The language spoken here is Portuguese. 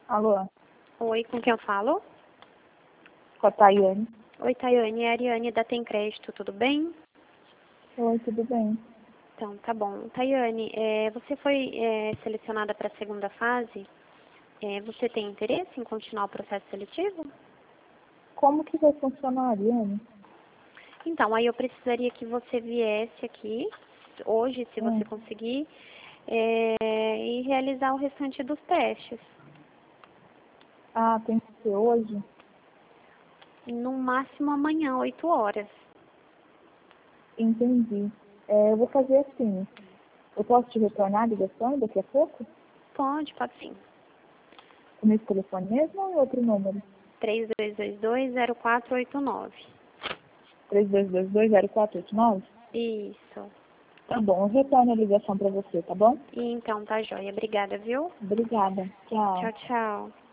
Alô, Oi, com quem eu falo? com a Tayane. Oi, Tayane, é a Ariane da Tem Crédito, tudo bem? Oi, tudo bem? Então, tá bom. Tayane, você foi selecionada para a segunda fase. Você tem interesse em continuar o processo seletivo? Como que vai funcionar, Ariane? Então, aí eu precisaria que você viesse aqui, hoje, se você conseguir, e realizar o restante dos testes. Ah, tem que ser hoje? No máximo amanhã, 8 horas. Entendi. Eu vou fazer assim. Eu posso te retornar a ligação daqui a pouco? Pode sim. Nesse telefone mesmo ou em outro número? 3222-0489. 3222-0489? Isso. Tá bom, eu retorno a ligação para você, tá bom? Então, tá joia. Obrigada, viu? Obrigada. Tchau. Tchau, tchau.